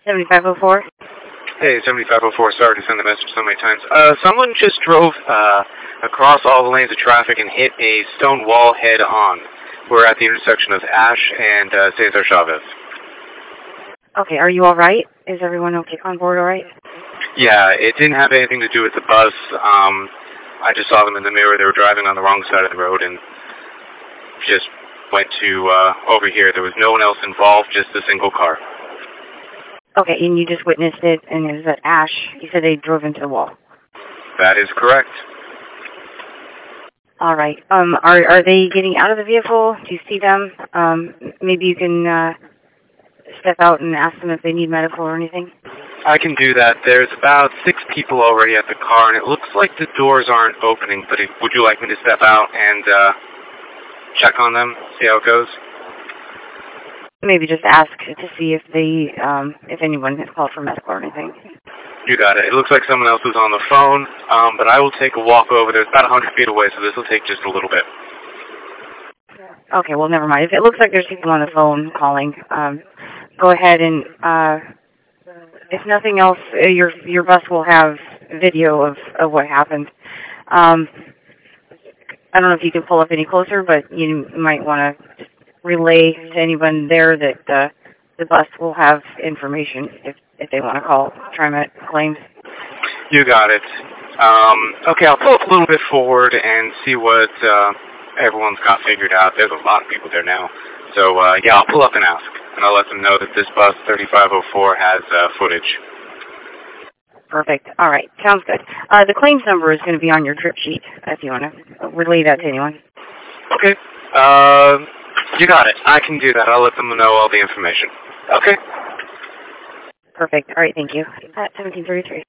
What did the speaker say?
7504? Hey, 7504, sorry to send the message so many times. Someone just drove across all the lanes of traffic and hit a stone wall head on. We're at the intersection of Ash and Cesar Chavez. Okay, are you alright? Is everyone okay on board alright? Yeah, it didn't have anything to do with the bus. I just saw them in the mirror. They were driving on the wrong side of the road and just went to over here. There was no one else involved, just a single car. Okay, and you just witnessed it, and it was at Ash. You said they drove into the wall. That is correct. All right. Are they getting out of the vehicle? Do you see them? Maybe you can step out and ask them if they need medical or anything. I can do that. There's about 6 people already at the car, and it looks like the doors aren't opening. But would you like me to step out and check on them, see how it goes? Maybe just ask to see if they, if anyone has called for medical or anything. You got it. It looks like someone else was on the phone, but I will take a walk over there. It's about 100 feet away, so this will take just a little bit. Okay, well, never mind. If it looks like there's people on the phone calling, go ahead and, if nothing else, your bus will have video of what happened. I don't know if you can pull up any closer, but you might want to relay to anyone there that the bus will have information if they want to call TriMet claims. You got it. Okay, I'll pull up a little bit forward and see what everyone's got figured out. There's a lot of people there now. So, yeah, I'll pull up and ask. And I'll let them know that this bus, 3504, has footage. Perfect. All right. Sounds good. The claims number is going to be on your trip sheet if you want to relay that to anyone. Okay. You got it. I can do that. I'll let them know all the information. Okay. Perfect. All right. Thank you. At 1733.